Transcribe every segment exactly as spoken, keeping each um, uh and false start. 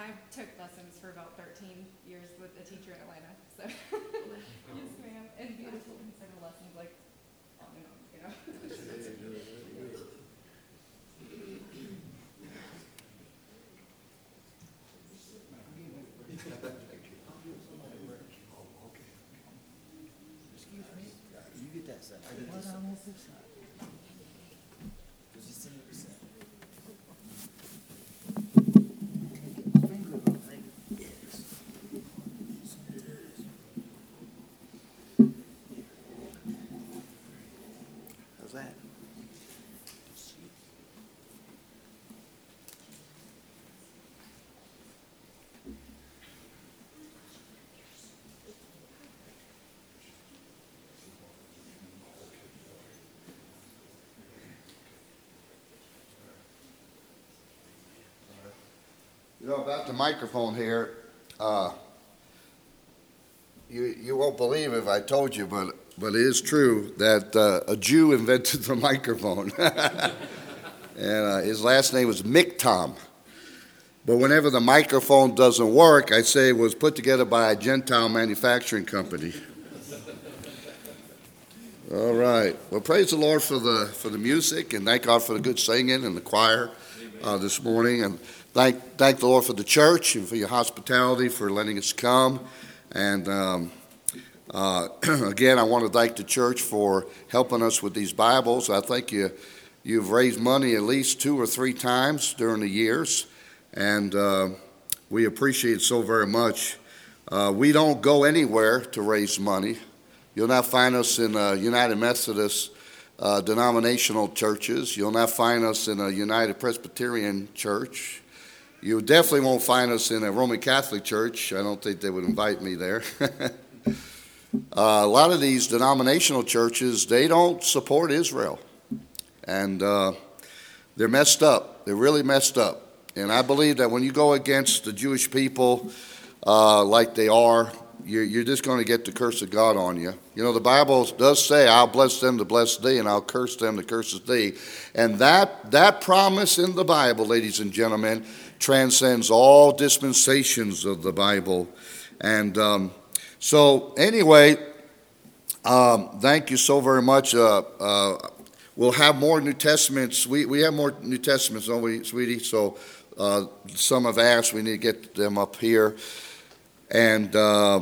I took lessons for about thirteen years with a teacher in Atlanta. So, yes, ma'am. And beautiful consider lessons like on and on, you know. Excuse me. You get that side. I get this side. This side. Because it's in the side. How's that? You know, about the microphone here, uh, you you won't believe if I told you, but but it is true that uh, a Jew invented the microphone, and uh, his last name was Miktam. But whenever the microphone doesn't work, I say it was put together by a Gentile manufacturing company. All right. Well, praise the Lord for the for the music, and thank God for the good singing and the choir uh, this morning, and Thank, thank the Lord for the church and for your hospitality, for letting us come. And um, uh, again, I want to thank the church for helping us with these Bibles. I think you, you've raised money at least two or three times during the years, and uh, we appreciate it so very much. Uh, we don't go anywhere to raise money. You'll not find us in uh, United Methodist uh, denominational churches. You'll not find us in a United Presbyterian church. You definitely won't find us in a Roman Catholic church. I don't think they would invite me there. uh, a lot of these denominational churches, they don't support Israel. And uh, they're messed up. They're really messed up. And I believe that when you go against the Jewish people uh, like they are, you're, you're just going to get the curse of God on you. You know, the Bible does say, I'll bless them to bless thee, and I'll curse them to curse thee. And that that promise in the Bible, ladies and gentlemen, transcends all dispensations of the Bible. And um, so anyway, um, thank you so very much. Uh, uh, we'll have more New Testaments. We, we have more New Testaments, don't we, sweetie? So uh, some have asked. We need to get them up here. And uh,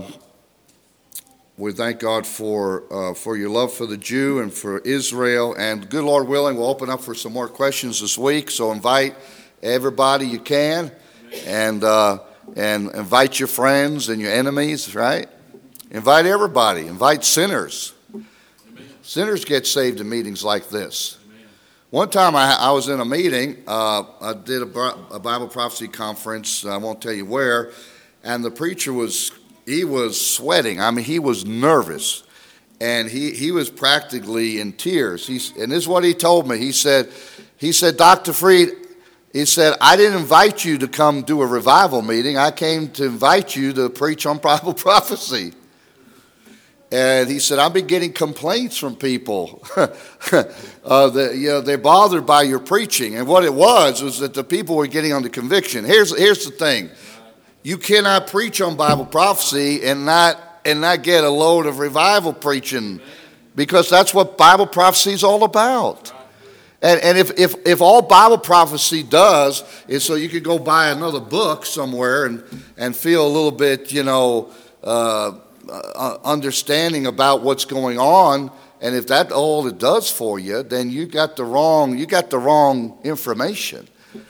we thank God for uh, for your love for the Jew and for Israel. And good Lord willing, we'll open up for some more questions this week. So invite everybody you can, and uh, and invite your friends and your enemies, right? Invite everybody. Invite sinners. Amen. Sinners get saved in meetings like this. Amen. One time I, I was in a meeting. Uh, I did a, a Bible prophecy conference. I won't tell you where. And the preacher was, he was sweating. I mean, he was nervous. And he, he was practically in tears. He's, and this is what he told me. He said, he said, Doctor Freed, he said, I didn't invite you to come do a revival meeting. I came to invite you to preach on Bible prophecy. And he said, I've been getting complaints from people. uh, that, you know, they're bothered by your preaching. And what it was was that the people were getting under conviction. Here's, here's the thing. You cannot preach on Bible prophecy and not and not get a load of revival preaching, because that's what Bible prophecy is all about. And, and if, if, if all Bible prophecy does is so you could go buy another book somewhere and, and feel a little bit, you know, uh, uh, understanding about what's going on, and if that's all it does for you, then you got the wrong you got the wrong information.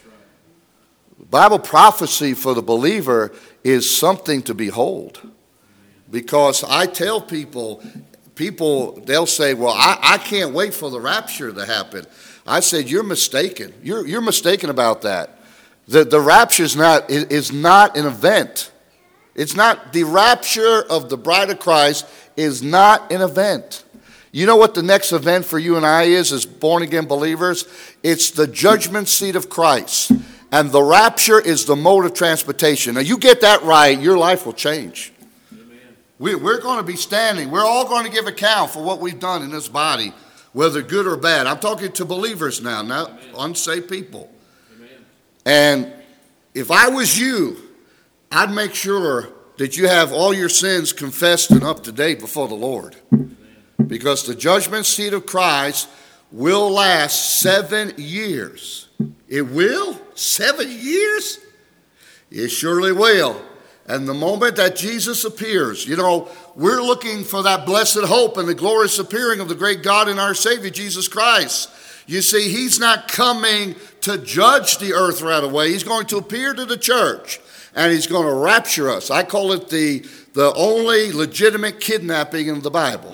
Bible prophecy for the believer is something to behold. Because I tell people, people, they'll say, well, I, I can't wait for the rapture to happen. I said, you're mistaken. You're, you're mistaken about that. The, the rapture is not, is not an event. It's not, the rapture of the bride of Christ is not an event. You know what the next event for you and I is, as born-again believers? It's the judgment seat of Christ. And the rapture is the mode of transportation. Now, you get that right, your life will change. Amen. We, we're going to be standing. We're all going to give account for what we've done in this body, whether good or bad. I'm talking to believers now, not Amen. Unsaved people. Amen. And if I was you, I'd make sure that you have all your sins confessed and up to date before the Lord. Because the judgment seat of Christ will last seven years. It will? Seven years? It surely will. And the moment that Jesus appears, you know, we're looking for that blessed hope and the glorious appearing of the great God and our Savior, Jesus Christ. You see, he's not coming to judge the earth right away. He's going to appear to the church, and he's going to rapture us. I call it the, the only legitimate kidnapping in the Bible.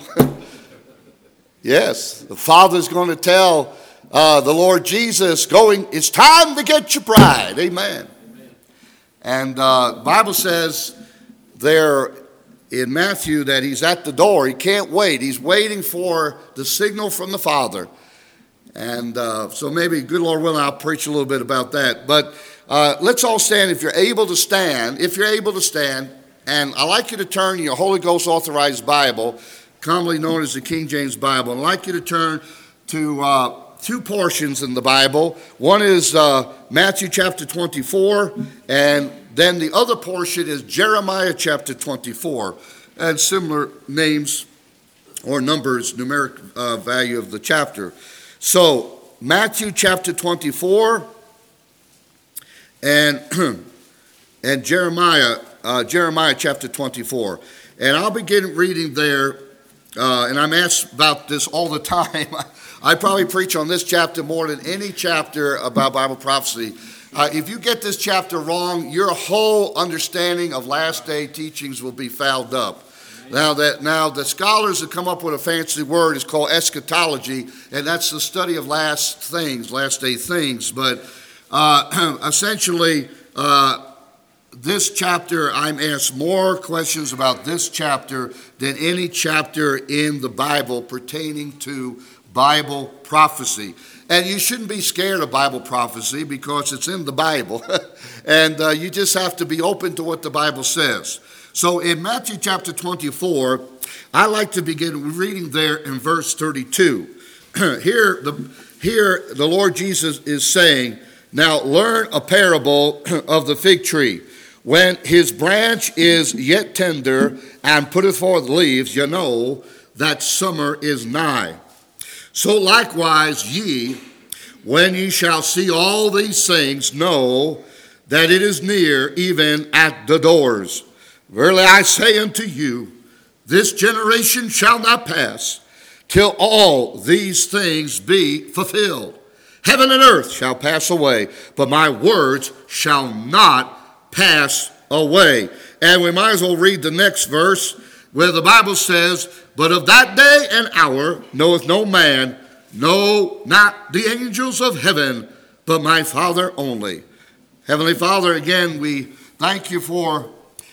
Yes, the Father's going to tell uh, the Lord Jesus, going, it's time to get your bride. Amen. Amen. And uh, the Bible says there in Matthew that he's at the door. He can't wait. He's waiting for the signal from the Father. And uh, so maybe, good Lord willing, I'll preach a little bit about that. But uh, let's all stand if you're able to stand. If you're able to stand, and I'd like you to turn your Holy Ghost authorized Bible, commonly known as the King James Bible. I'd like you to turn to uh, two portions in the Bible. One is uh, Matthew chapter twenty-four, and then the other portion is Jeremiah chapter twenty-four, and similar names or numbers, numeric uh, value of the chapter. So, Matthew chapter twenty-four and, and Jeremiah, uh, Jeremiah chapter twenty-four. And I'll begin reading there, uh, and I'm asked about this all the time. I probably preach on this chapter more than any chapter about Bible prophecy. Uh, if you get this chapter wrong, your whole understanding of last day teachings will be fouled up. Now that now the scholars have come up with a fancy word. It's called eschatology, and that's the study of last things, last day things. But uh, essentially, uh, this chapter, I'm asked more questions about this chapter than any chapter in the Bible pertaining to Bible prophecy. And you shouldn't be scared of Bible prophecy because it's in the Bible, and uh, you just have to be open to what the Bible says. So in Matthew chapter twenty-four, I like to begin reading there in verse thirty-two. Here the, here the Lord Jesus is saying, now learn a parable of the fig tree. When his branch is yet tender and putteth forth leaves, you know that summer is nigh. So likewise ye, when ye shall see all these things, know that it is near, even at the doors. Verily I say unto you, this generation shall not pass till all these things be fulfilled. Heaven and earth shall pass away, but my words shall not pass away. And we might as well read the next verse where the Bible says, but of that day and hour knoweth no man, no, not the angels of heaven, but my Father only. Heavenly Father, again, we thank you for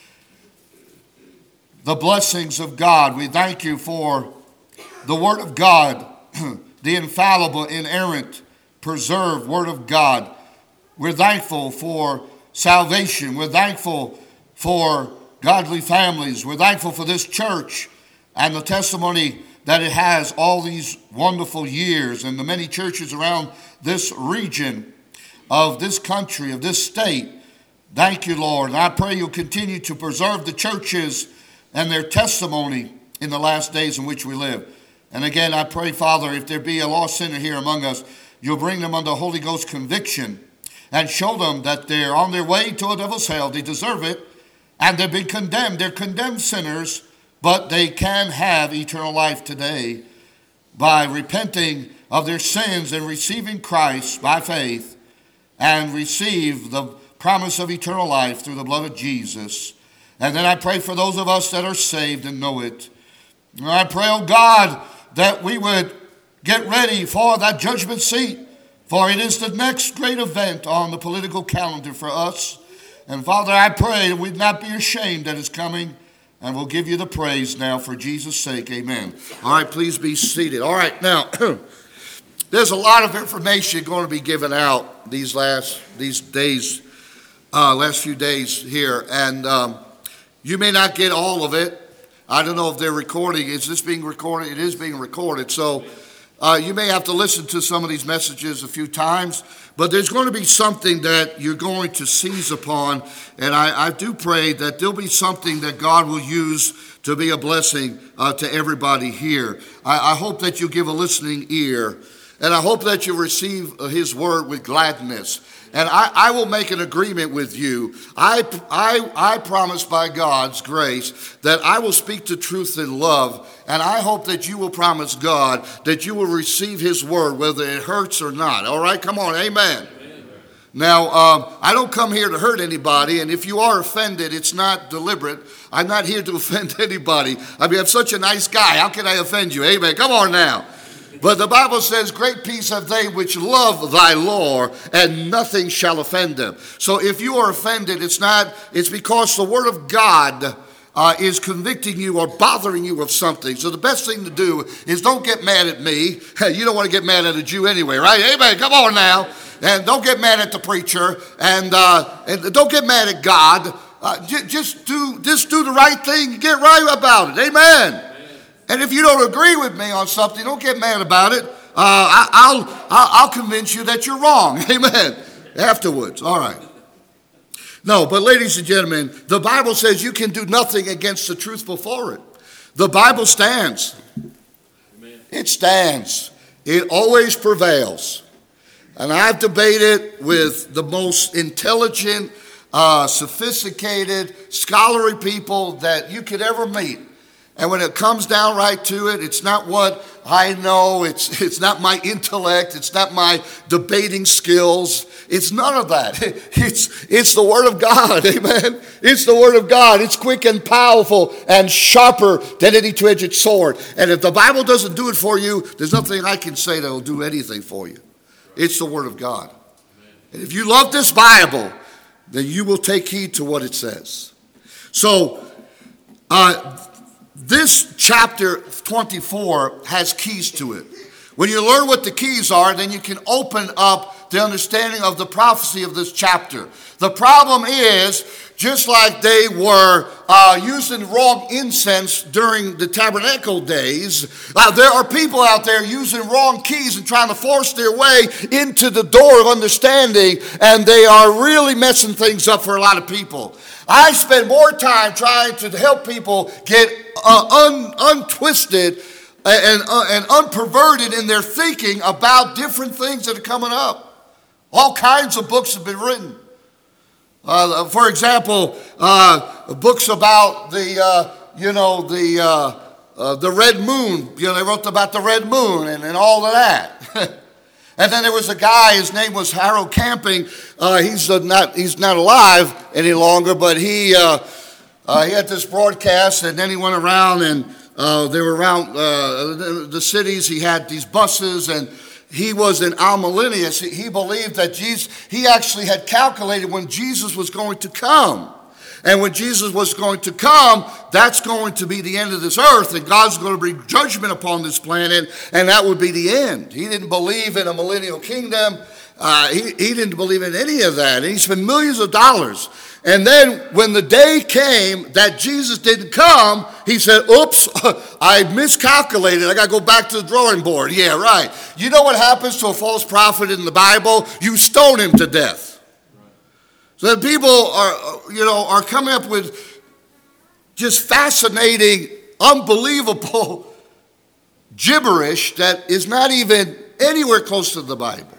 the blessings of God. We thank you for the Word of God, the infallible, inerrant, preserved Word of God. We're thankful for salvation. We're thankful for godly families. We're thankful for this church and the testimony that it has all these wonderful years, and the many churches around this region of this country, of this state. Thank you, Lord. And I pray you'll continue to preserve the churches and their testimony in the last days in which we live. And again, I pray, Father, if there be a lost sinner here among us, you'll bring them under Holy Ghost conviction and show them that they're on their way to a devil's hell. They deserve it, and they've been condemned. They're condemned sinners, but they can have eternal life today by repenting of their sins and receiving Christ by faith and receive the promise of eternal life through the blood of Jesus. And then I pray for those of us that are saved and know it. And I pray, oh God, that we would get ready for that judgment seat, for it is the next great event on the political calendar for us. And Father, I pray that we'd not be ashamed that it's coming, and we'll give you the praise now for Jesus' sake. Amen. All right, please be seated. All right, now, there's a lot of information going to be given out these last these days, uh, last few days here, and um, you may not get all of it. I don't know if they're recording. Is this being recorded? It is being recorded. So Uh, you may have to listen to some of these messages a few times, but there's going to be something that you're going to seize upon, and I, I do pray that there'll be something that God will use to be a blessing uh, to everybody here. I, I hope that you give a listening ear, and I hope that you receive his word with gladness. And I, I will make an agreement with you. I, I, I promise by God's grace that I will speak the truth in love. And I hope that you will promise God that you will receive his word, whether it hurts or not. All right, come on, amen. Amen. Now, um, I don't come here to hurt anybody. And if you are offended, it's not deliberate. I'm not here to offend anybody. I mean, I'm such a nice guy. How can I offend you? Amen. Come on now. But the Bible says, great peace have they which love thy law, and nothing shall offend them. So if you are offended, it's not, it's because the word of God uh, is convicting you or bothering you of something. So the best thing to do is don't get mad at me. You don't want to get mad at a Jew anyway, right? Amen. Come on now. And don't get mad at the preacher. And, uh, and don't get mad at God. Uh, j- just do, just do the right thing. Get right about it. Amen. And if you don't agree with me on something, don't get mad about it. Uh, I, I'll, I'll I'll convince you that you're wrong. Amen. Afterwards. All right. No, but ladies and gentlemen, the Bible says you can do nothing against the truth before it. The Bible stands. Amen. It stands. It always prevails. And I've debated with the most intelligent, uh, sophisticated, scholarly people that you could ever meet. And when it comes down right to it, it's not what I know, it's it's not my intellect, it's not my debating skills, it's none of that. It's, it's the Word of God, amen? It's the Word of God. It's quick and powerful and sharper than any two-edged sword. And if the Bible doesn't do it for you, there's nothing I can say that will do anything for you. It's the Word of God. And if you love this Bible, then you will take heed to what it says. So, uh... this chapter twenty-four has keys to it. When you learn what the keys are, then you can open up the understanding of the prophecy of this chapter. The problem is, just like they were uh, using wrong incense during the tabernacle days, uh, there are people out there using wrong keys and trying to force their way into the door of understanding, and they are really messing things up for a lot of people. I spend more time trying to help people get uh, un, untwisted and, uh, and unperverted in their thinking about different things that are coming up. All kinds of books have been written. Uh, for example, uh, books about the, uh, you know, the uh, uh, the red moon. You know, they wrote about the red moon and, and all of that. And then there was a guy, his name was Harold Camping. Uh, he's uh, not he's not alive any longer, but he uh, uh, he had this broadcast, and then he went around, and uh, they were around uh, the, the cities. He had these buses, and he was an amillennialist. He, he believed that Jesus, he actually had calculated when Jesus was going to come. And when Jesus was going to come, that's going to be the end of this earth, and God's going to bring judgment upon this planet, and that would be the end. He didn't believe in a millennial kingdom. Uh, he, he didn't believe in any of that, and he spent millions of dollars. And then when the day came that Jesus didn't come, he said, oops, I miscalculated. I got to go back to the drawing board. Yeah, right. You know what happens to a false prophet in the Bible? You stone him to death. So that people are, you know, are coming up with just fascinating, unbelievable gibberish that is not even anywhere close to the Bible.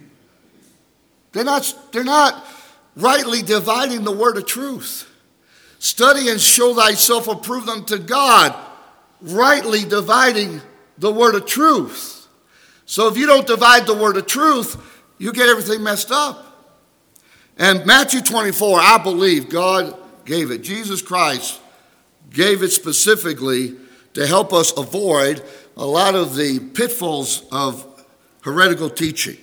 They're not, they're not rightly dividing the word of truth. Study and show thyself approved unto God, rightly dividing the word of truth. So if you don't divide the word of truth, you get everything messed up. And Matthew twenty-four, I believe God gave it. Jesus Christ gave it specifically to help us avoid a lot of the pitfalls of heretical teaching.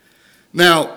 Now,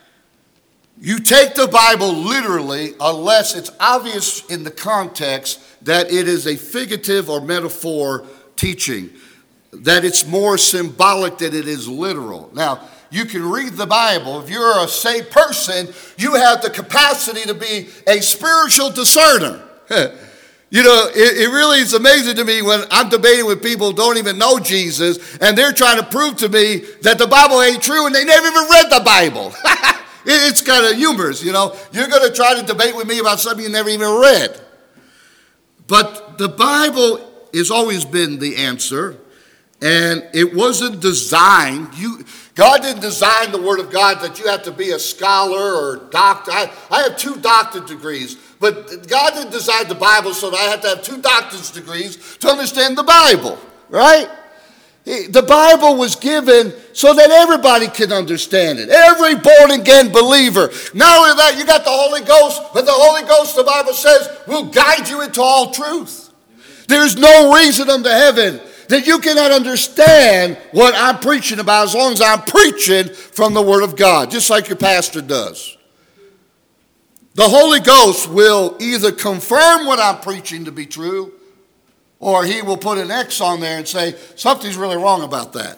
you take the Bible literally unless it's obvious in the context that it is a figurative or metaphor teaching, that it's more symbolic than it is literal. Now, you can read the Bible. If you're a saved person, you have the capacity to be a spiritual discerner. You know, it, it really is amazing to me when I'm debating with people who don't even know Jesus, and they're trying to prove to me that the Bible ain't true, and they never even read the Bible. it, it's kind of humorous, you know. You're going to try to debate with me about something you never even read. But the Bible has always been the answer, and it wasn't designed. You, God didn't design the Word of God that you have to be a scholar or doctor. I, I have two doctorate degrees, but God didn't design the Bible so that I have to have two doctorate degrees to understand the Bible, right? The Bible was given so that everybody can understand it. Every born-again believer. Not only that, you got the Holy Ghost, but the Holy Ghost, the Bible says, will guide you into all truth. There's no reason unto heaven that you cannot understand what I'm preaching about as long as I'm preaching from the Word of God, just like your pastor does. The Holy Ghost will either confirm what I'm preaching to be true, or he will put an X on there and say, something's really wrong about that.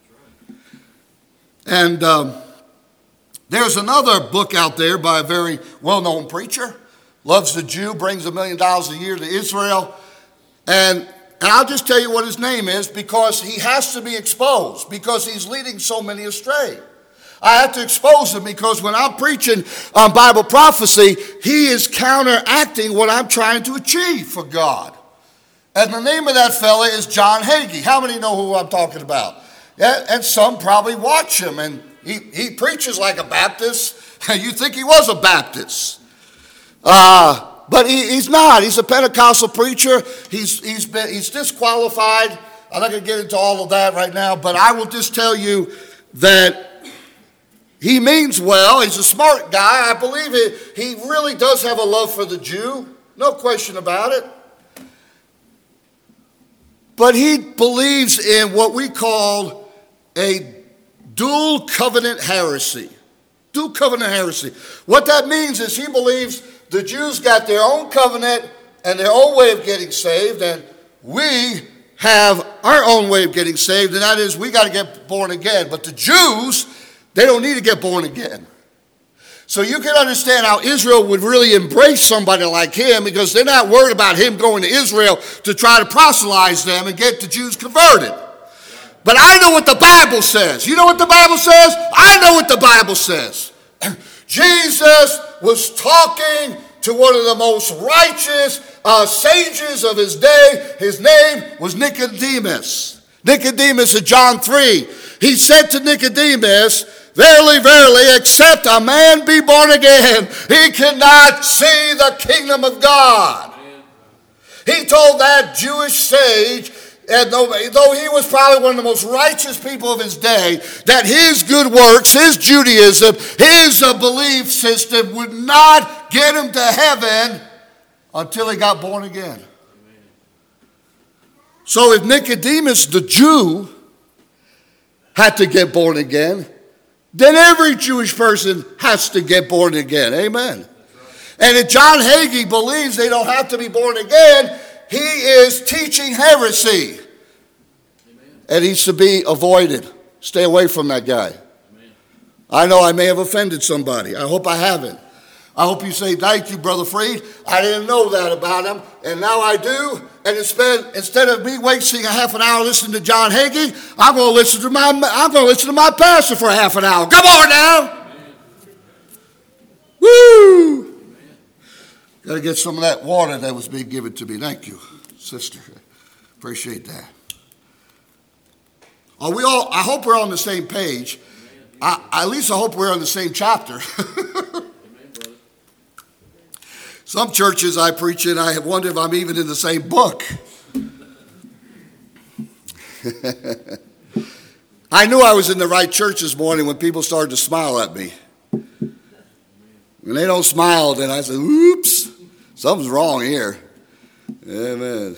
And um, there's another book out there by a very well-known preacher, loves the Jew, brings a million dollars a year to Israel. And, and I'll just tell you what his name is, because he has to be exposed, because he's leading so many astray. I have to expose him because when I'm preaching on Bible prophecy, he is counteracting what I'm trying to achieve for God. And the name of that fella is John Hagee. How many know who I'm talking about? Yeah, and some probably watch him, and he, he preaches like a Baptist. You think he was a Baptist. Uh, but he, he's not. He's a Pentecostal preacher. He's, he's, been, he's disqualified. I'm not going to get into all of that right now, but I will just tell you that he means well. He's a smart guy. I believe it. He really does have a love for the Jew. No question about it. But he believes in what we call a dual covenant heresy. Dual covenant heresy. What that means is he believes the Jews got their own covenant and their own way of getting saved, and we have our own way of getting saved, and that is we got to get born again. But the Jews, they don't need to get born again. So you can understand how Israel would really embrace somebody like him, because they're not worried about him going to Israel to try to proselytize them and get the Jews converted. But I know what the Bible says. You know what the Bible says? I know what the Bible says. Jesus was talking to one of the most righteous uh, sages of his day. His name was Nicodemus. Nicodemus in John three. He said to Nicodemus, verily, verily, except a man be born again, he cannot see the kingdom of God. Amen. He told that Jewish sage, and though, though he was probably one of the most righteous people of his day, that his good works, his Judaism, his uh, belief system would not get him to heaven until he got born again. Amen. So if Nicodemus, the Jew, had to get born again, then every Jewish person has to get born again. Amen. Right. And if John Hagee believes they don't have to be born again, he is teaching heresy. Amen. And he's to be avoided. Stay away from that guy. Amen. I know I may have offended somebody. I hope I haven't. I hope you say, thank you, Brother Freed. I didn't know that about him, and now I do. And instead, instead of me wasting a half an hour listening to John Hagee, I'm going to listen to my I'm going to listen to my pastor for a half an hour. Come on now. Amen. Woo! Got to get some of that water that was being given to me. Thank you, sister. Appreciate that. Are we all? I hope we're on the same page. I, at least I hope we're on the same chapter. Some churches I preach in, I wonder if I'm even in the same book. I knew I was in the right church this morning when people started to smile at me. When they don't smile, then I say, oops, something's wrong here. Amen.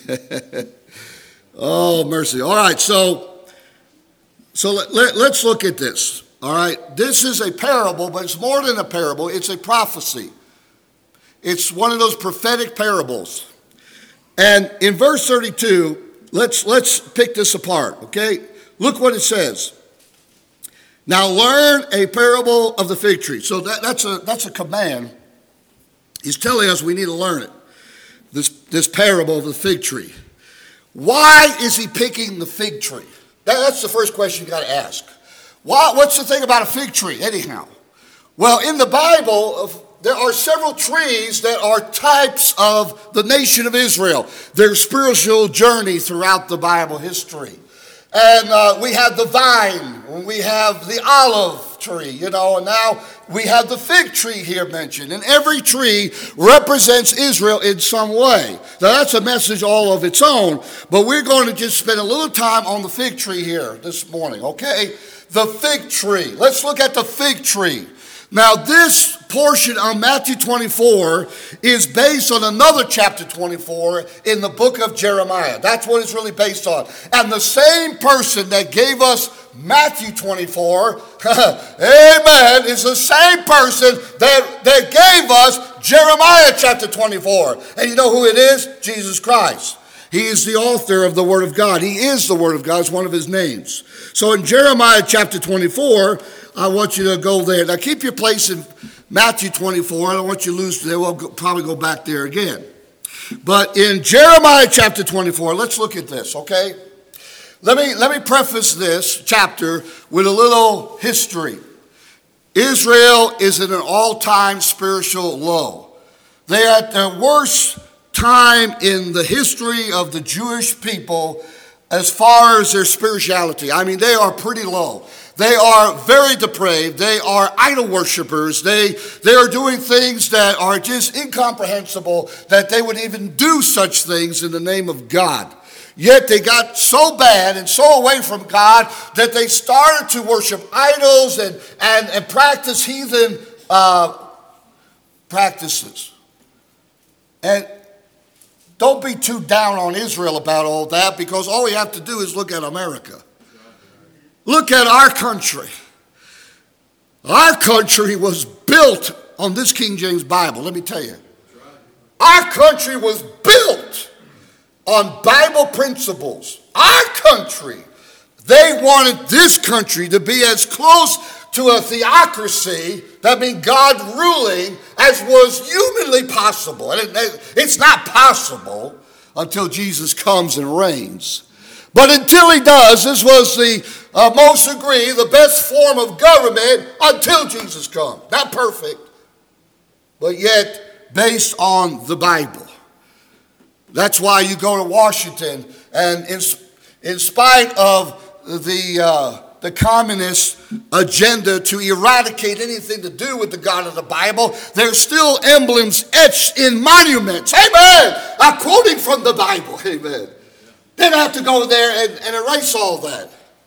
Oh, mercy. All right, so, so let, let, let's look at this. All right, this is a parable, but it's more than a parable. It's a prophecy. It's one of those prophetic parables. And in verse thirty-two, let's, let's pick this apart, okay? Look what it says. Now learn a parable of the fig tree. So that, that's, a, that's a command. He's telling us we need to learn it. this, this parable of the fig tree. Why is he picking the fig tree? That, that's the first question you got to ask. Why, what's the thing about a fig tree, anyhow? Well, in the Bible, of, there are several trees that are types of the nation of Israel, their spiritual journey throughout the Bible history. And uh, we have the vine, and we have the olive tree, you know, and now we have the fig tree here mentioned. And every tree represents Israel in some way. Now, that's a message all of its own, but we're going to just spend a little time on the fig tree here this morning, okay? The fig tree. Let's look at the fig tree. Now, this portion of Matthew twenty-four is based on another chapter twenty-four in the book of Jeremiah. That's what it's really based on. And the same person that gave us Matthew twenty-four, amen, is the same person that, that gave us Jeremiah chapter twenty-four. And you know who it is? Jesus Christ. He is the author of the Word of God. He is the Word of God. It's one of his names. So in Jeremiah chapter twenty-four, I want you to go there. Now keep your place in Matthew twenty-four. I don't want you to lose there. We'll go, probably go back there again. But in Jeremiah chapter twenty-four, let's look at this, okay? Let me, let me preface this chapter with a little history. Israel is in an all-time spiritual low. They are at their worst time in the history of the Jewish people as far as their spirituality. I mean, they are pretty low. They are very depraved. They are idol worshipers. They, they are doing things that are just incomprehensible that they would even do such things in the name of God. Yet they got so bad and so away from God that they started to worship idols and, and, and practice heathen uh, practices. And don't be too down on Israel about all that, because all we have to do is look at America. Look at our country. Our country was built on this King James Bible, let me tell you. Our country was built on Bible principles. Our country, they wanted this country to be as close to a theocracy, that means God ruling, as was humanly possible. And it, it's not possible until Jesus comes and reigns. But until he does, this was the uh, most agree, the best form of government until Jesus comes. Not perfect, but yet based on the Bible. That's why you go to Washington, and in, in spite of the, uh, the communist agenda to eradicate anything to do with the God of the Bible, there's still emblems etched in monuments. Amen. I'm quoting from the Bible. Amen. They don't have to go there and, and erase all that.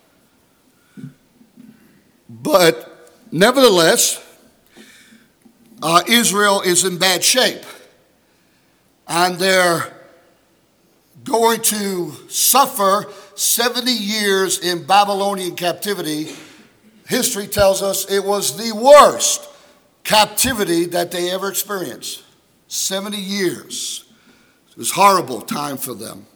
But nevertheless, uh, Israel is in bad shape. And they're going to suffer seventy years in Babylonian captivity. History tells us it was the worst captivity that they ever experienced. seventy years. It was a horrible time for them.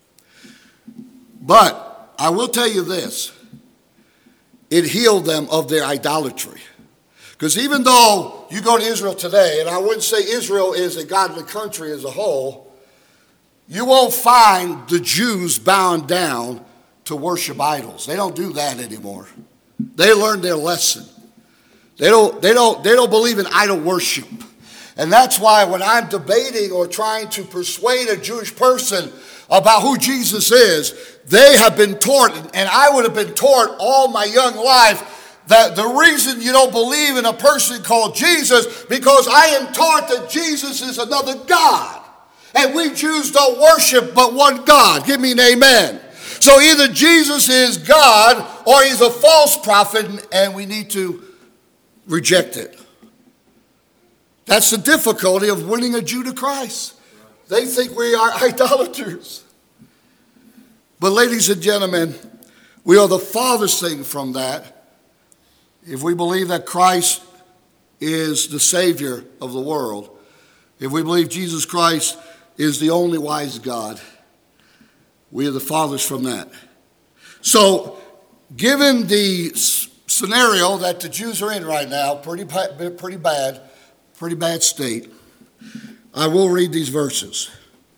But I will tell you this. It healed them of their idolatry. Because even though you go to Israel today, and I wouldn't say Israel is a godly country as a whole, you won't find the Jews bowing down to worship idols. They don't do that anymore. They learned their lesson. They don't, they don't, they don't believe in idol worship. And that's why when I'm debating or trying to persuade a Jewish person about who Jesus is, they have been taught, and I would have been taught all my young life, that the reason you don't believe in a person called Jesus, because I am taught that Jesus is another God. And we Jews don't worship but one God. Give me an amen. So either Jesus is God or he's a false prophet, and we need to reject it. That's the difficulty of winning a Jew to Christ. They think we are idolaters. But ladies and gentlemen, we are the farthest thing from that if we believe that Christ is the Savior of the world. If we believe Jesus Christ is the only wise God, we are the farthest from that. So, given the scenario that the Jews are in right now, pretty, pretty bad, pretty bad state, I will read these verses.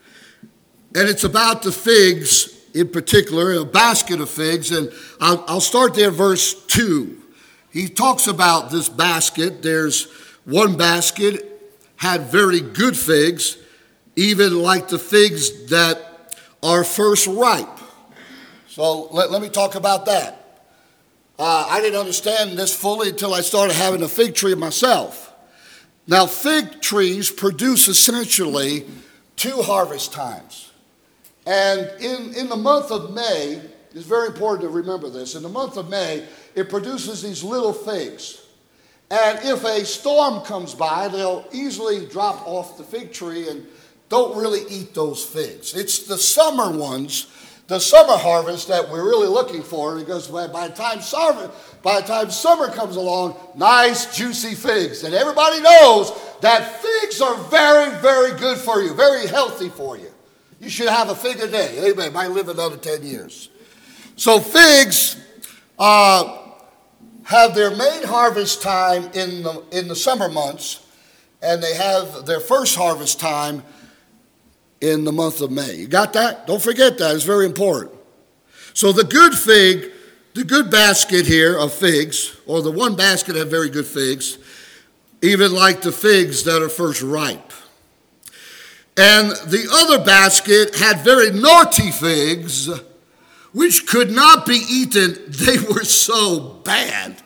and it's about the figs in particular, a basket of figs. And I'll, I'll start there, verse two. He talks about this basket. There's one basket had very good figs, even like the figs that are first ripe. So let, let me talk about that. Uh, I didn't understand this fully until I started having a fig tree myself. Now, fig trees produce essentially two harvest times. And in, in the month of May, it's very important to remember this. In the month of May, it produces these little figs. And if a storm comes by, they'll easily drop off the fig tree and don't really eat those figs. It's the summer ones, the summer harvest that we're really looking for, because by the time summer, by the time summer comes along, nice juicy figs. And everybody knows that figs are very, very good for you, very healthy for you. You should have a fig a day. Amen. Might live another ten years. So figs uh, have their main harvest time in the, in the summer months, and they have their first harvest time in the month of May. You got that? Don't forget that. It's very important. So the good fig, the good basket here of figs, or the one basket had very good figs, even like the figs that are first ripe. And the other basket had very naughty figs, which could not be eaten. They were so bad.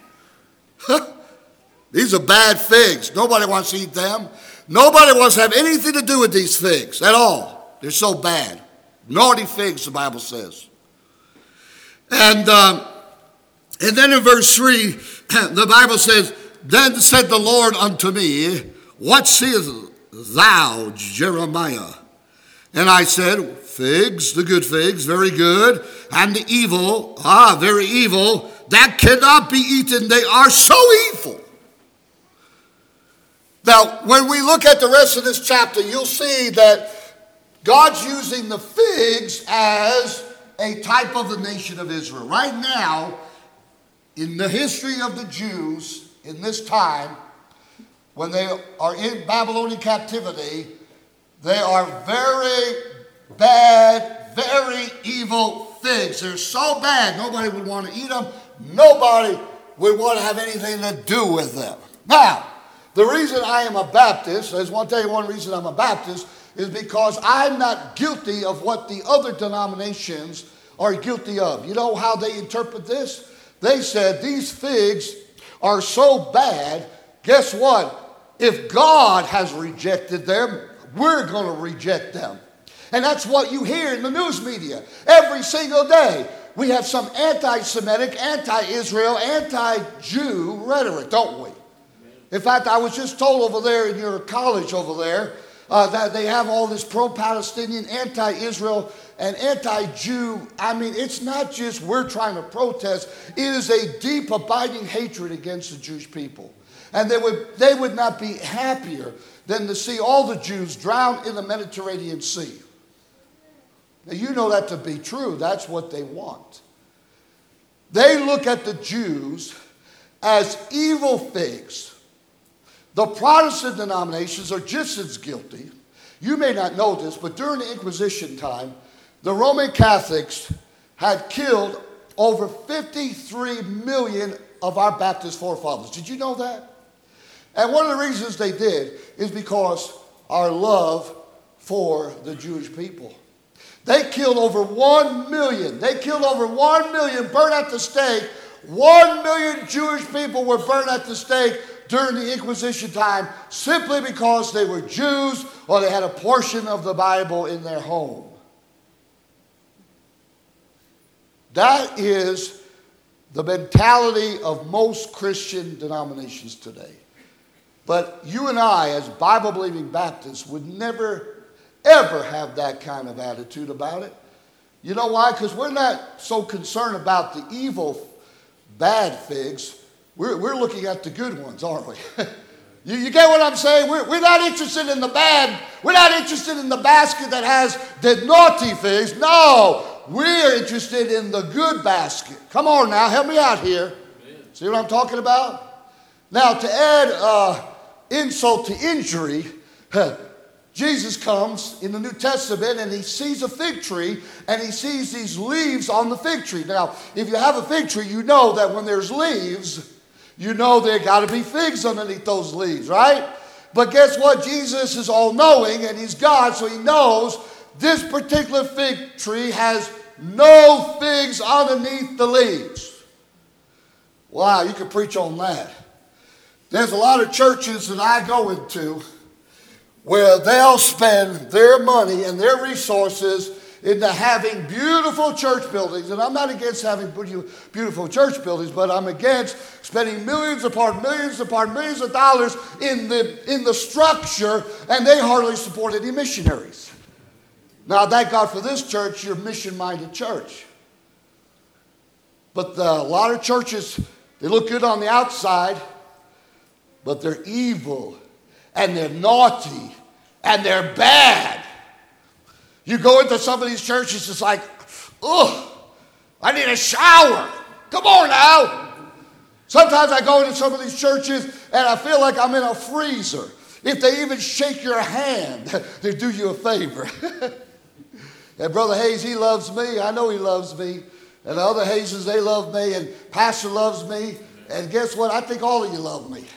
These are bad figs. Nobody wants to eat them. Nobody wants to have anything to do with these figs at all. They're so bad. Naughty figs, the Bible says. And, um, and then in verse three, the Bible says, "Then said the Lord unto me, What seest thou, Jeremiah? And I said, Figs, the good figs, very good, and the evil, ah, very evil, that cannot be eaten. They are so evil." Now, when we look at the rest of this chapter, you'll see that God's using the figs as a type of the nation of Israel. Right now, in the history of the Jews in this time, when they are in Babylonian captivity, they are very bad, very evil figs. They're so bad, nobody would want to eat them. Nobody would want to have anything to do with them. Now, the reason I am a Baptist, I just want to tell you one reason I'm a Baptist, is because I'm not guilty of what the other denominations are guilty of. You know how they interpret this? They said these figs are so bad, guess what? If God has rejected them, we're going to reject them. And that's what you hear in the news media every single day. We have some anti-Semitic, anti-Israel, anti-Jew rhetoric, don't we? In fact, I was just told over there in your college over there uh, that they have all this pro-Palestinian, anti-Israel, and anti-Jew. I mean, it's not just we're trying to protest. It is a deep, abiding hatred against the Jewish people. And they would, they would not be happier than to see all the Jews drown in the Mediterranean Sea. Now, you know that to be true. That's what they want. They look at the Jews as evil figs. The Protestant denominations are just as guilty. You may not know this, but during the Inquisition time, the Roman Catholics had killed over fifty-three million of our Baptist forefathers. Did you know that? And one of the reasons they did is because our love for the Jewish people. They killed over one million. They killed over one million, burned at the stake. One million Jewish people were burned at the stake during the Inquisition time simply because they were Jews or they had a portion of the Bible in their home. That is the mentality of most Christian denominations today. But you and I, as Bible-believing Baptists, would never, ever have that kind of attitude about it. You know why? Because we're not so concerned about the evil, bad figs. We're, we're looking at the good ones, aren't we? you, you get what I'm saying? We're, we're not interested in the bad. We're not interested in the basket that has the naughty figs. No, we're interested in the good basket. Come on now, help me out here. Amen. See what I'm talking about? Now, to add uh, insult to injury, Jesus comes in the New Testament and he sees a fig tree and he sees these leaves on the fig tree. Now, if you have a fig tree, you know that when there's leaves, you know there got to be figs underneath those leaves, right? But guess what? Jesus is all-knowing and he's God, so he knows this particular fig tree has no figs underneath the leaves. Wow, you could preach on that. There's a lot of churches that I go into where they'll spend their money and their resources into having beautiful church buildings. And I'm not against having beautiful church buildings, but I'm against spending millions upon millions upon millions of dollars in the, in the structure, and they hardly support any missionaries. Now, thank God for this church, you're a mission-minded church. But the, a lot of churches, they look good on the outside, but they're evil, and they're naughty, and they're bad. You go into some of these churches, it's like, ugh, I need a shower. Come on now. Sometimes I go into some of these churches, and I feel like I'm in a freezer. If they even shake your hand, they do you a favor. And Brother Hayes, he loves me. I know he loves me. And the other Hayeses, they love me. And Pastor loves me. And guess what? I think all of you love me.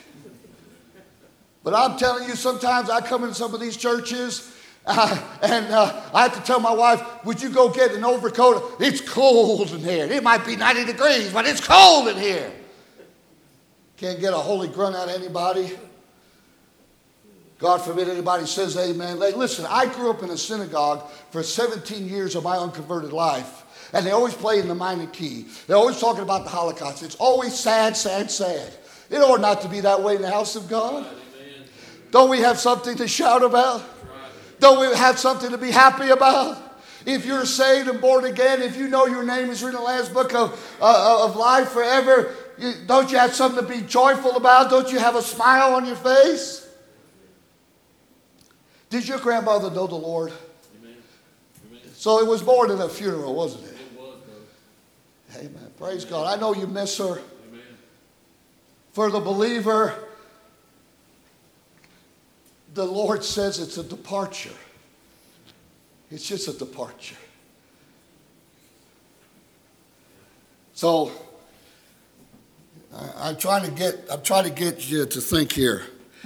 But I'm telling you, sometimes I come in some of these churches, uh, and uh, I have to tell my wife, would you go get an overcoat? It's cold in here. It might be ninety degrees, but it's cold in here. Can't get a holy grunt out of anybody. God forbid anybody says amen. Hey, listen, I grew up in a synagogue for seventeen years of my unconverted life. And they always play in the minor key. They're always talking about the Holocaust. It's always sad, sad, sad. It ought not to be that way in the house of God. Don't we have something to shout about? Don't we have something to be happy about? If you're saved and born again, if you know your name is written in the Lamb's Book of, uh, of life forever, you, don't you have something to be joyful about? Don't you have a smile on your face? Did your grandmother know the Lord? Amen. Amen. So it was more than a funeral, wasn't it? It was, though. Amen. Praise God. I know you miss her. Amen. For the believer, the Lord says it's a departure. It's just a departure. So I, I'm trying to get I'm trying to get you to think here.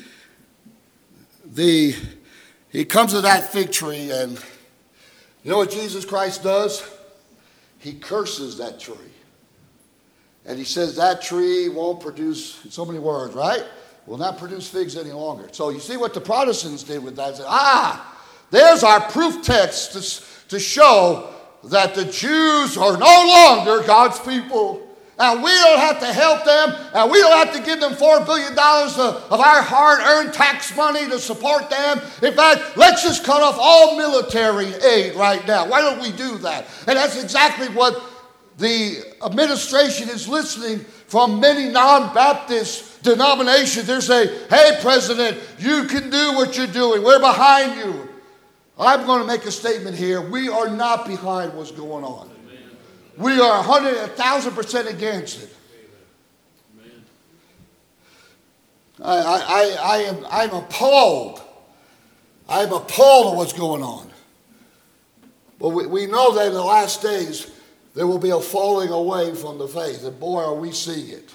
The He comes to that fig tree, and you know what Jesus Christ does? He curses that tree. And he says that tree won't produce, in so many words, right? Will not produce figs any longer. So you see what the Protestants did with that? They said, ah, there's our proof text to, to show that the Jews are no longer God's people. And we don't have to help them, and we don't have to give them four billion dollars of, of our hard-earned tax money to support them. In fact, let's just cut off all military aid right now. Why don't we do that? And that's exactly what the administration is listening from many non-Baptist denominations. They're saying, hey, President, you can do what you're doing. We're behind you. I'm going to make a statement here. We are not behind what's going on. We are one hundred, one thousand percent against it. I, I, I am, I'm appalled. I'm appalled at what's going on. But we, we know that in the last days, there will be a falling away from the faith. And boy, are we seeing it.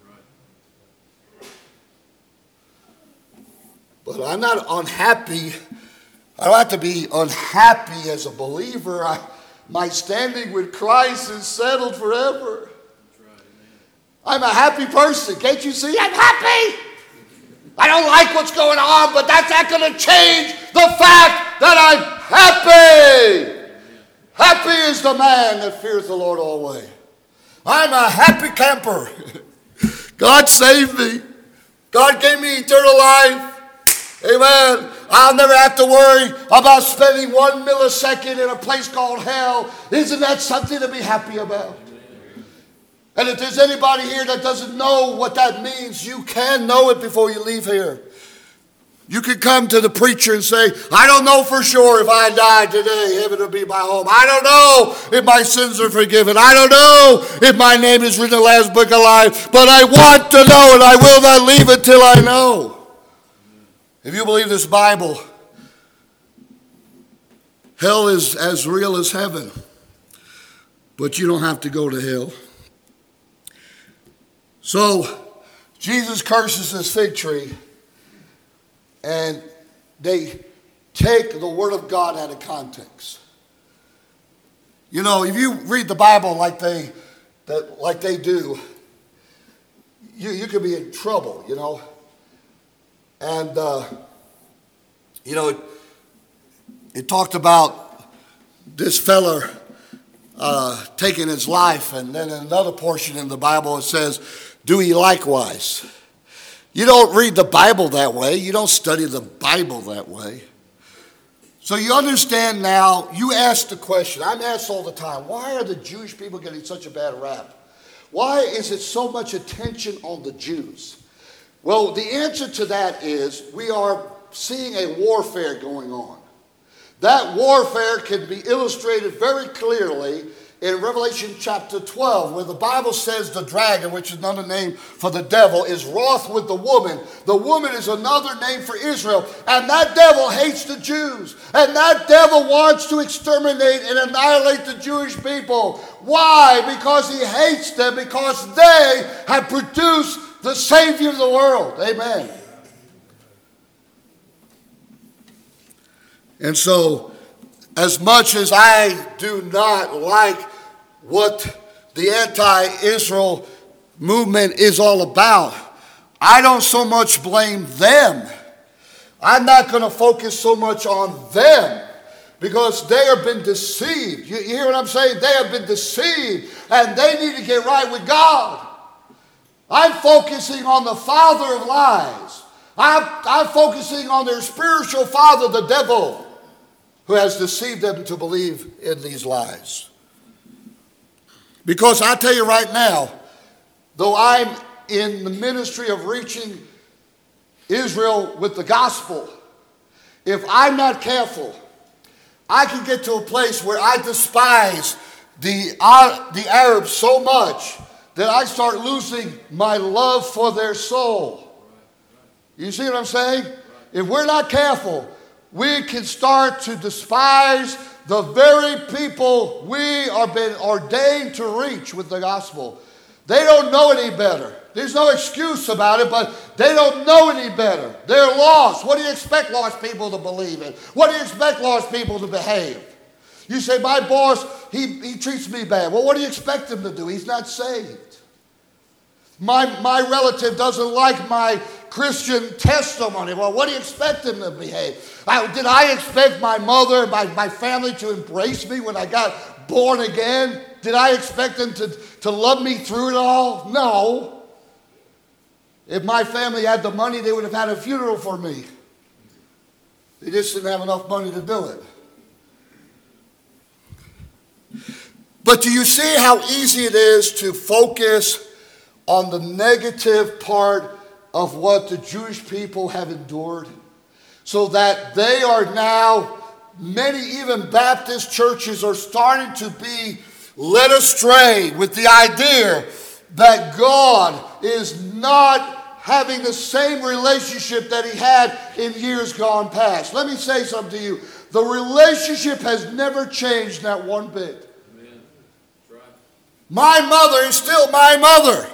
But I'm not unhappy. I don't have to be unhappy as a believer. I, My standing with Christ is settled forever. I'm a happy person. Can't you see? I'm happy. I don't like what's going on, but that's not going to change the fact that I'm happy. Happy is the man that fears the Lord always. I'm a happy camper. God saved me. God gave me eternal life. Amen. I'll never have to worry about spending one millisecond in a place called hell. Isn't that something to be happy about? And if there's anybody here that doesn't know what that means, you can know it before you leave here. You can come to the preacher and say, I don't know for sure if I die today, heaven will be my home. I don't know if my sins are forgiven. I don't know if my name is written in the Lamb's Book of Life. But I want to know, and I will not leave until I know. If you believe this Bible, Hell is as real as heaven, but you don't have to go to hell. So Jesus curses this fig tree, and they take the word of God out of context. You know, if you read the Bible like they that like they do, you, you could be in trouble, you know. And, uh, you know, it, it talked about this fella uh, taking his life, and then in another portion in the Bible it says, do ye likewise. You don't read the Bible that way. You don't study the Bible that way. So you understand now, you ask the question, I'm asked all the time, why are the Jewish people getting such a bad rap? Why is it so much attention on the Jews? Well, the answer to that is we are seeing a warfare going on. That warfare can be illustrated very clearly in Revelation chapter twelve, where the Bible says the dragon, which is another name for the devil, is wroth with the woman. The woman is another name for Israel. And that devil hates the Jews. And that devil wants to exterminate and annihilate the Jewish people. Why? Because he hates them, because they have produced the Savior of the world. Amen. And so, as much as I do not like what the anti-Israel movement is all about, I don't so much blame them. I'm not going to focus so much on them because they have been deceived. You hear what I'm saying? They have been deceived and they need to get right with God. I'm focusing on the father of lies. I'm, I'm focusing on their spiritual father, the devil, who has deceived them to believe in these lies. Because I tell you right now, though I'm in the ministry of reaching Israel with the gospel, if I'm not careful, I can get to a place where I despise the, uh, the Arabs so much that I start losing my love for their soul. You see what I'm saying? If we're not careful, we can start to despise the very people we are been ordained to reach with the gospel. They don't know any better. There's no excuse about it, but they don't know any better. They're lost. What do you expect lost people to believe in? What do you expect lost people to behave? You say, my boss, he, he treats me bad. Well, what do you expect him to do? He's not saved. My, my relative doesn't like my Christian testimony. Well, what do you expect him to behave? I, did I expect my mother and my, my family to embrace me when I got born again? Did I expect them to, to love me through it all? No. If my family had the money, they would have had a funeral for me. They just didn't have enough money to do it. But do you see how easy it is to focus on the negative part of what the Jewish people have endured, so that they are now, many even Baptist churches are starting to be led astray with the idea that God is not having the same relationship that he had in years gone past. Let me say something to you. The relationship has never changed, not one bit. Amen. That's right. My mother is still my mother.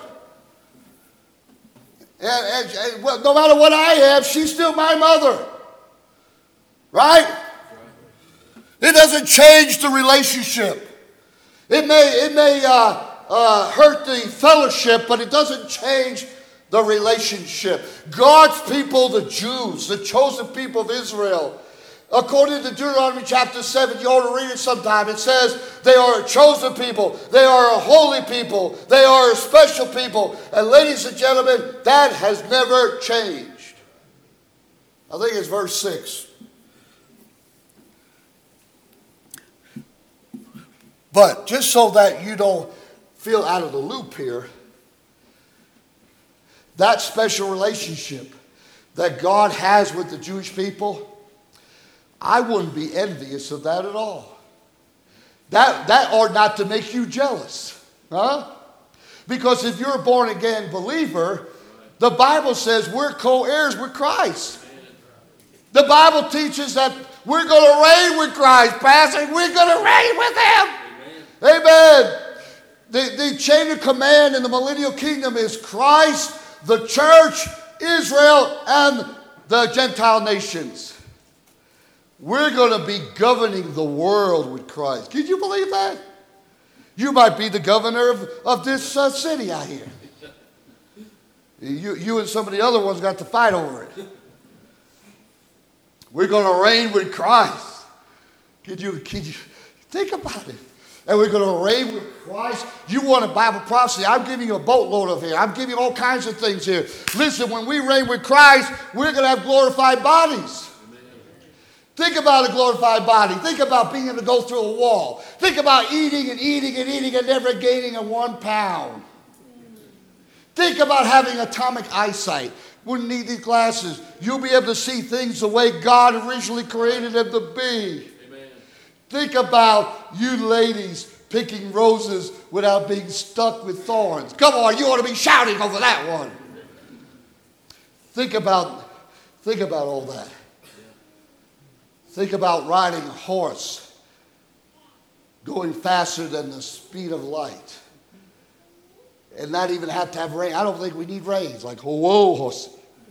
And, and, and well, no matter what I have, she's still my mother. Right? It doesn't change the relationship. It may, it may uh, uh, hurt the fellowship, but it doesn't change the relationship. God's people, the Jews, the chosen people of Israel, according to Deuteronomy chapter seven, you ought to read it sometime. It says they are a chosen people. They are a holy people. They are a special people. And ladies and gentlemen, that has never changed. I think it's verse six. But just so that you don't feel out of the loop here, that special relationship that God has with the Jewish people, I wouldn't be envious of that at all. That, that ought not to make you jealous. Huh? Because if you're a born-again believer, the Bible says we're co-heirs with Christ. The Bible teaches that We're going to reign with Christ, Pastor. We're going to reign with him. Amen. Amen. The, the chain of command in the millennial kingdom is Christ, the church, Israel, and the Gentile nations. We're going to be governing the world with Christ. Can you believe that? You might be the governor of, of this uh, city out here. You, you and some of the other ones got to fight over it. We're going to reign with Christ. Can you, can you think about it? And we're going to reign with Christ. You want a Bible prophecy? I'm giving you a boatload of here. I'm giving you all kinds of things here. Listen, when we reign with Christ, we're going to have glorified bodies. Think about a glorified body. Think about being able to go through a wall. Think about eating and eating and eating and never gaining a one pound. Think about having atomic eyesight. Wouldn't need these glasses. You'll be able to see things the way God originally created them to be. Amen. Think about you ladies picking roses without being stuck with thorns. Come on, you ought to be shouting over that one. Think about, think about all that. Think about riding a horse, going faster than the speed of light, and not even have to have reins. I don't think we need reins. Like, whoa, horse.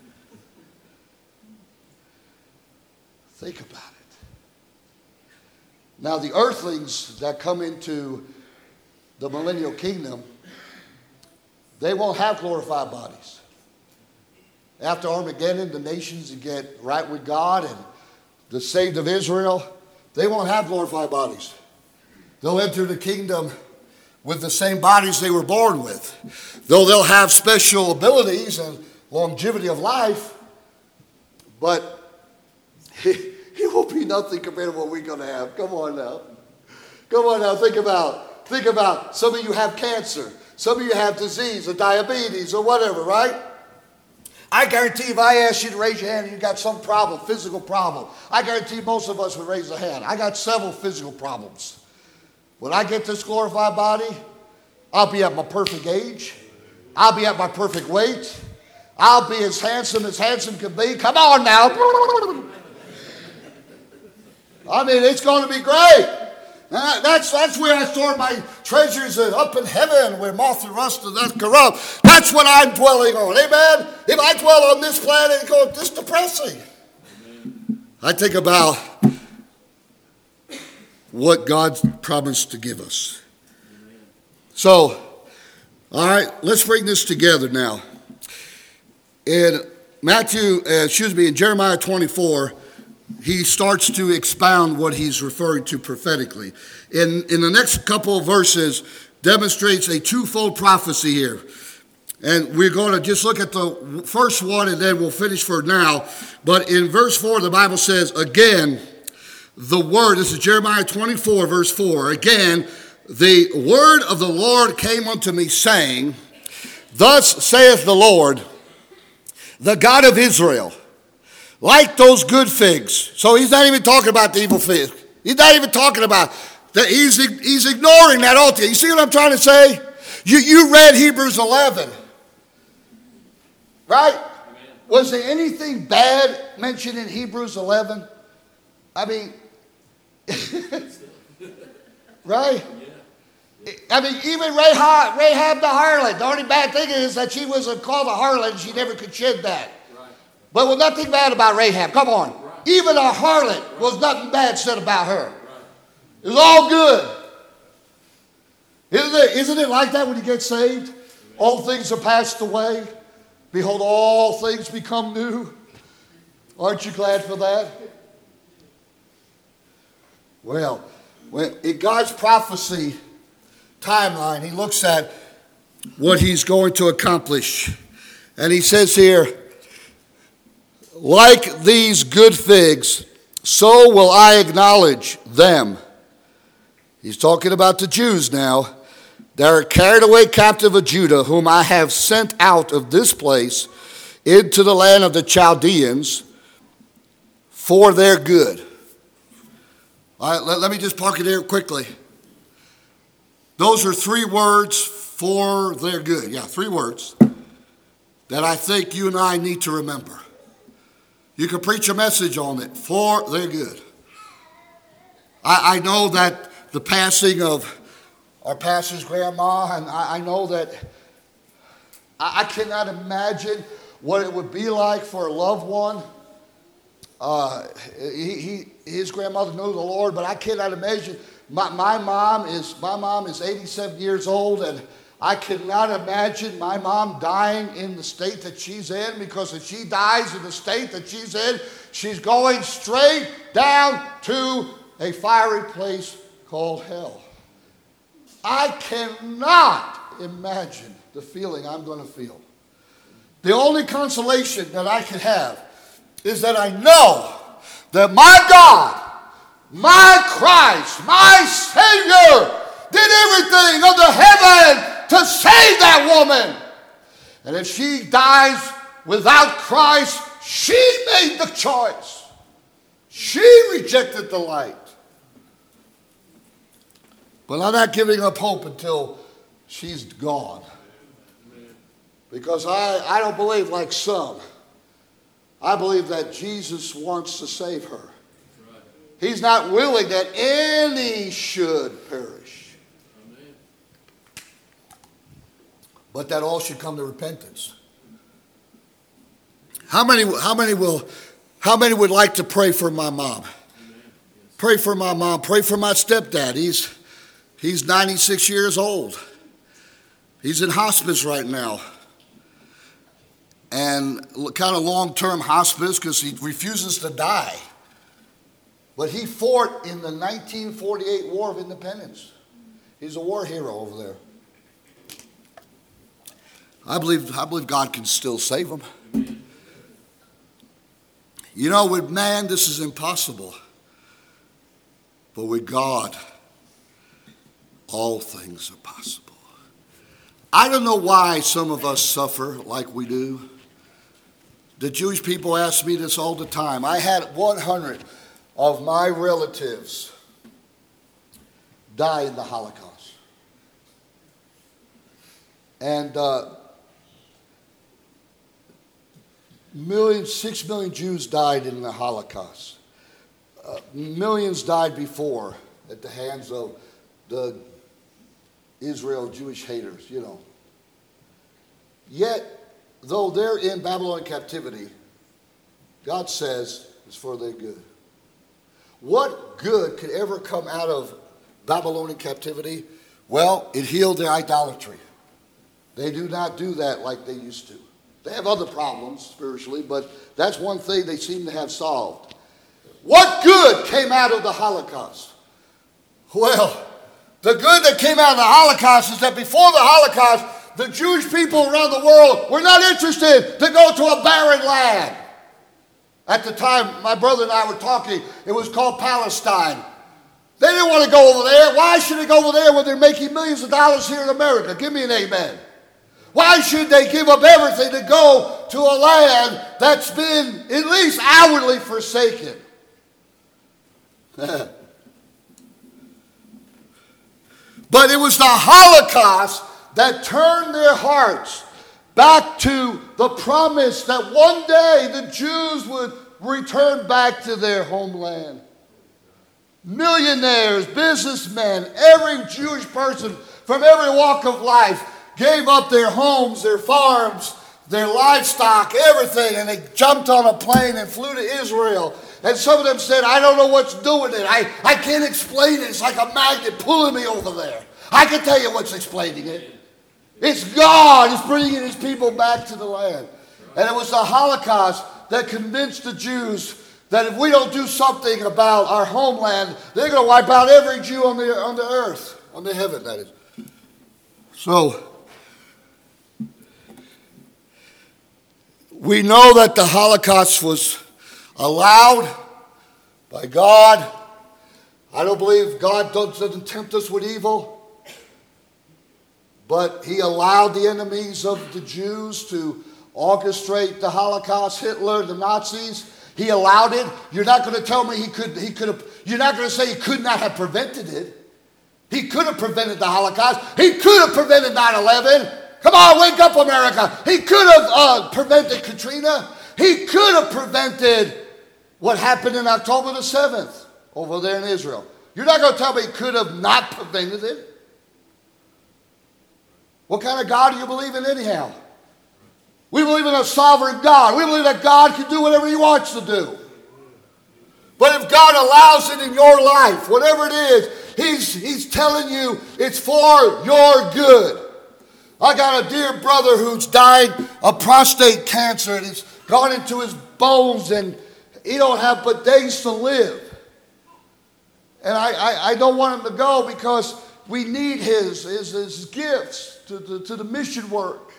Think about it. Now, the earthlings that come into the millennial kingdom, they won't have glorified bodies. After Armageddon, the nations get right with God, and the saved of Israel, they won't have glorified bodies. They'll enter the kingdom with the same bodies they were born with. Though they'll have special abilities and longevity of life, but it, it won't be nothing compared to what we're going to have. Come on now. Come on now. Think about, think about some of you have cancer. Some of you have disease or diabetes or whatever, right? I guarantee if I asked you to raise your hand and you got some problem, physical problem, I guarantee most of us would raise a hand. I got several physical problems. When I get this glorified body, I'll be at my perfect age. I'll be at my perfect weight. I'll be as handsome as handsome can be. Come on now. I mean, it's going to be great. Uh, that's, that's where I store my treasures uh, up in heaven, where moth and rust and that corrupt. That's what I'm dwelling on. Amen? If I dwell on this planet, it's going, this depressing. Amen. I think about what God promised to give us. Amen. So, all right, let's bring this together now. In Matthew, uh, excuse me, in Jeremiah twenty-four, he starts to expound what he's referring to prophetically. In, in the next couple of verses, demonstrates a twofold prophecy here. And we're going to just look at the first one and then we'll finish for now. But in verse four, the Bible says, again, the word, this is Jeremiah twenty-four, verse four. Again, the word of the Lord came unto me, saying, thus saith the Lord, the God of Israel, like those good figs. So he's not even talking about the evil figs. He's not even talking about that. He's, he's ignoring that altogether. You see what I'm trying to say? You, you read Hebrews eleven, right? Amen. Was there anything bad mentioned in Hebrews eleven? I mean, right? I mean, even Rahab, Rahab the harlot, the only bad thing is that she was called a harlot and she never could shed that. But was nothing bad about Rahab. Come on. Right. Even a harlot was nothing bad said about her. Right. It was all good. Isn't it, isn't it like that when you get saved? Amen. All things are passed away. Behold, all things become new. Aren't you glad for that? Well, when in God's prophecy timeline, he looks at what he's going to accomplish. And he says here, like these good figs, so will I acknowledge them. He's talking about the Jews now. That are carried away captive of Judah, whom I have sent out of this place into the land of the Chaldeans for their good. All right, let, let me just park it here quickly. Those are three words, for their good. Yeah, three words that I think you and I need to remember. You can preach a message on it, for their good. I, I know that the passing of our pastor's grandma, and I, I know that I, I cannot imagine what it would be like for a loved one. Uh, he, he, his grandmother knew the Lord, but I cannot imagine. My, my mom is my mom is eighty-seven years old, and I cannot imagine my mom dying in the state that she's in, because if she dies in the state that she's in, she's going straight down to a fiery place called hell. I cannot imagine the feeling I'm going to feel. The only consolation that I can have is that I know that my God, my Christ, my Savior did everything under heaven to save that woman. And if she dies without Christ, she made the choice. She rejected the light. But I'm not giving up hope until she's gone. Because I, I don't believe like some. I believe that Jesus wants to save her. He's not willing that any should perish, but that all should come to repentance. How many, how many will, how many would like to pray for my mom? Pray for my mom. Pray for my stepdad. He's, he's ninety-six years old. He's in hospice right now. And kind of long-term hospice because he refuses to die. But he fought in the nineteen forty-eight War of Independence. He's a war hero over there. I believe, I believe God can still save him. You know, with man, this is impossible. But with God, all things are possible. I don't know why some of us suffer like we do. The Jewish people ask me this all the time. I had one hundred of my relatives die in the Holocaust. And uh, millions, six million Jews died in the Holocaust. Uh, millions died before at the hands of the Israel Jewish haters, you know. Yet, though they're in Babylonian captivity, God says it's for their good. What good could ever come out of Babylonian captivity? Well, it healed their idolatry. They do not do that like they used to. They have other problems spiritually, but that's one thing they seem to have solved. What good came out of the Holocaust? Well, the good that came out of the Holocaust is that before the Holocaust, the Jewish people around the world were not interested to go to a barren land. At the time, my brother and I were talking, it was called Palestine. They didn't want to go over there. Why should they go over there when they're making millions of dollars here in America? Give me an amen. Why should they give up everything to go to a land that's been at least outwardly forsaken? But it was the Holocaust that turned their hearts back to the promise that one day the Jews would return back to their homeland. Millionaires, businessmen, every Jewish person from every walk of life gave up their homes, their farms, their livestock, everything, and they jumped on a plane and flew to Israel. And some of them said, I don't know what's doing it. I, I can't explain it. It's like a magnet pulling me over there. I can tell you what's explaining it. It's God who's bringing his people back to the land. And it was the Holocaust that convinced the Jews that if we don't do something about our homeland, they're going to wipe out every Jew on the, on the earth, on the heaven, that is. So, we know that the Holocaust was allowed by God. I don't believe God doesn't tempt us with evil. But he allowed the enemies of the Jews to orchestrate the Holocaust, Hitler, the Nazis. He allowed it. You're not going to tell me he could, he could have, you're not going to say he could not have prevented it. He could have prevented the Holocaust. He could have prevented nine eleven. Come on, wake up, America. He could have uh, prevented Katrina. He could have prevented what happened in October the seventh over there in Israel. You're not going to tell me he could have not prevented it. What kind of God do you believe in anyhow? We believe in a sovereign God. We believe that God can do whatever he wants to do. But if God allows it in your life, whatever it is, he's, he's telling you it's for your good. I got a dear brother who's died of prostate cancer, and it's gone into his bones, and he don't have but days to live. And I, I, I don't want him to go because we need his, his, his gifts to, to, to the mission work.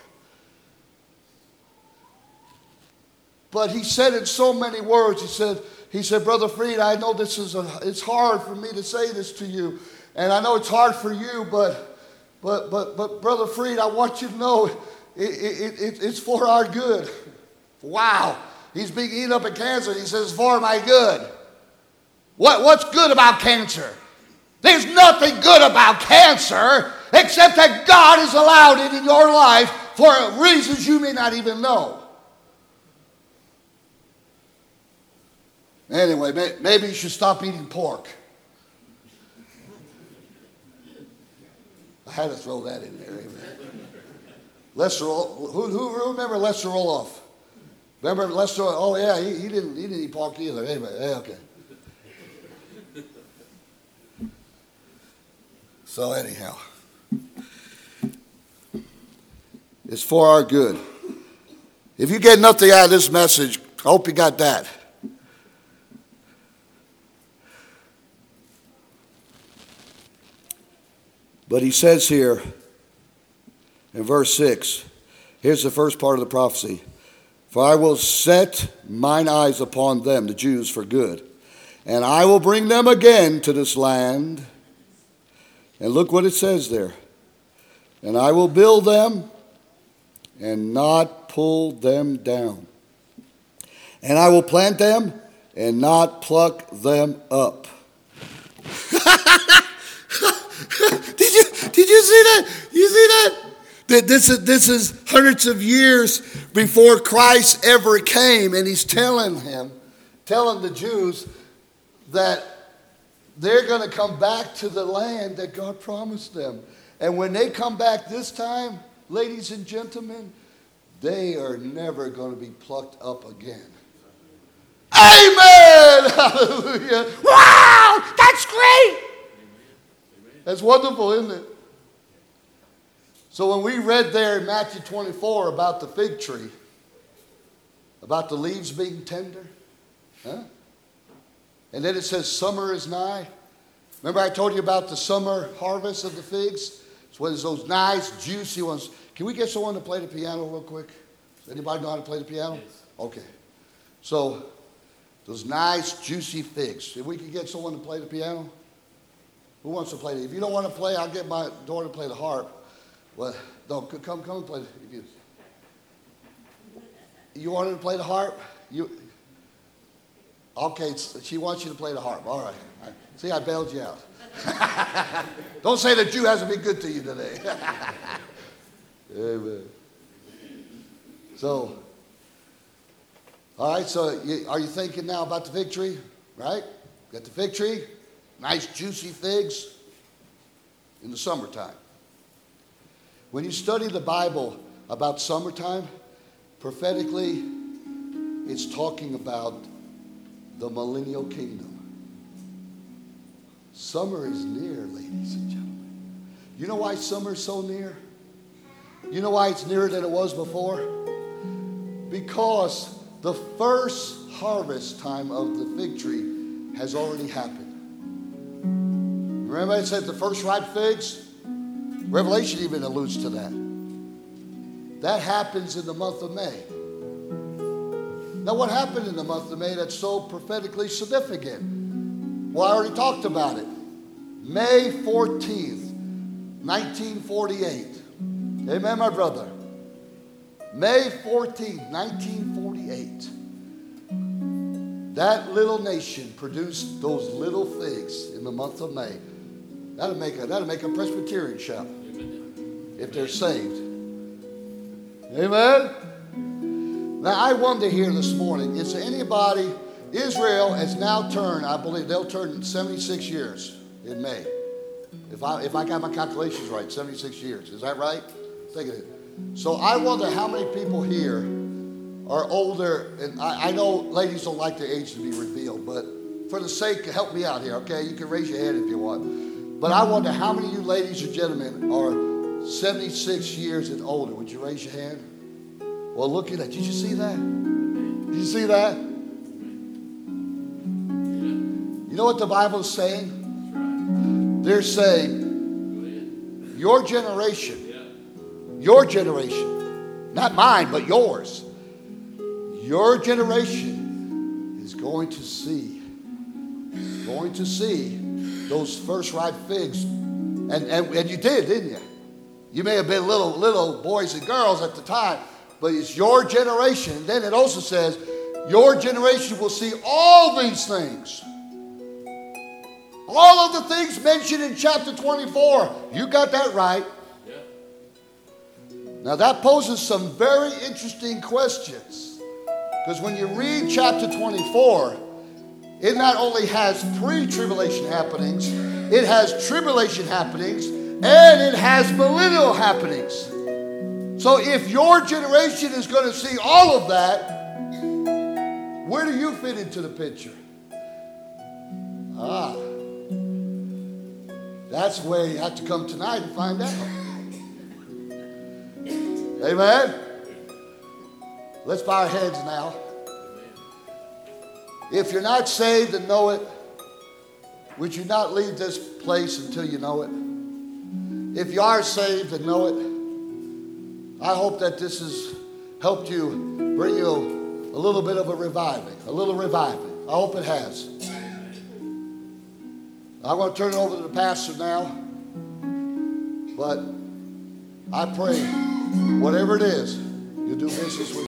But he said in so many words, he said, he said, Brother Freed, I know this is a, it's hard for me to say this to you. And I know it's hard for you, but but but but Brother Freed, I want you to know it, it, it, it's for our good. Wow. He's being eaten up in cancer. He says, it's for my good. What, what's good about cancer? There's nothing good about cancer except that God has allowed it in your life for reasons you may not even know. Anyway, may, maybe you should stop eating pork. I had to throw that in there. Amen. Lester, who, who remember Lester Roloff? Remember Lester? Oh yeah, he, he didn't he didn't eat pork either. Anyway, yeah, okay. So anyhow, it's for our good. If you get nothing out of this message, I hope you got that. But he says here in verse six, here's the first part of the prophecy. For I will set mine eyes upon them, the Jews, for good. And I will bring them again to this land. And look what it says there. And I will build them and not pull them down. And I will plant them and not pluck them up. Did you, did you see that? You see that? That this is, this is hundreds of years before Christ ever came, and he's telling him, telling the Jews that they're going to come back to the land that God promised them. And when they come back this time, ladies and gentlemen, they are never going to be plucked up again. Amen! Hallelujah! Wow! That's great! That's wonderful, isn't it? So when we read there in Matthew twenty-four about the fig tree, about the leaves being tender, huh? And then it says summer is nigh. Remember I told you about the summer harvest of the figs? It's when it's those nice, juicy ones. Can we get someone to play the piano real quick? Does anybody know how to play the piano? Yes. Okay. So those nice, juicy figs. If we could get someone to play the piano? Who wants to play it? If you don't want to play, I'll get my daughter to play the harp. Well, no, come, come and play. You, you want her to play the harp? You, okay, she wants you to play the harp. All right. See, I bailed you out. Don't say that Jew hasn't been good to you today. Amen. So, all right, so you, are you thinking now about the fig tree? Right? Got the fig tree. Nice juicy figs in the summertime. When you study the Bible about summertime, prophetically, it's talking about the millennial kingdom. Summer is near, ladies and gentlemen. You know why summer is so near? You know why it's nearer than it was before? Because the first harvest time of the fig tree has already happened. Remember I said the first ripe figs? Revelation even alludes to that. That happens in the month of May. Now what happened in the month of May that's so prophetically significant? Well, I already talked about it. May fourteenth, nineteen forty-eight. Amen, my brother. May fourteenth, nineteen forty-eight. That little nation produced those little figs in the month of May. That'll make a, that'll make a Presbyterian shout if they're saved. Amen? Now, I wonder here this morning, is there anybody, Israel has now turned, I believe they'll turn seventy-six years. in May. If I, if I got my calculations right, seventy-six years. Is that right? Think of it. So I wonder how many people here are older, and I, I know ladies don't like their age to be revealed, but for the sake, help me out here, okay? You can raise your hand if you want. But I wonder how many of you ladies or gentlemen are seventy-six years and older. Would you raise your hand? Well, look at that. Did you see that? Did you see that? You know what the Bible is saying? They're saying, your generation, your generation, not mine, but yours, your generation is going to see, going to see those first ripe figs. And, and, and you did, didn't you? You may have been little, little boys and girls at the time, but it's your generation. And then it also says, your generation will see all these things. All of the things mentioned in chapter twenty-four. You got that right. Yeah. Now that poses some very interesting questions. Because when you read chapter twenty-four, it not only has pre-tribulation happenings, it has tribulation happenings, and it has millennial happenings. So if your generation is going to see all of that, where do you fit into the picture? Ah. That's where you have to come tonight and find out. Amen? Let's bow our heads now. If you're not saved and know it, would you not leave this place until you know it? If you are saved and know it, I hope that this has helped you, bring you a little bit of a reviving, a little reviving. I hope it has. I'm going to turn it over to the pastor now, but I pray, whatever it is, you do business with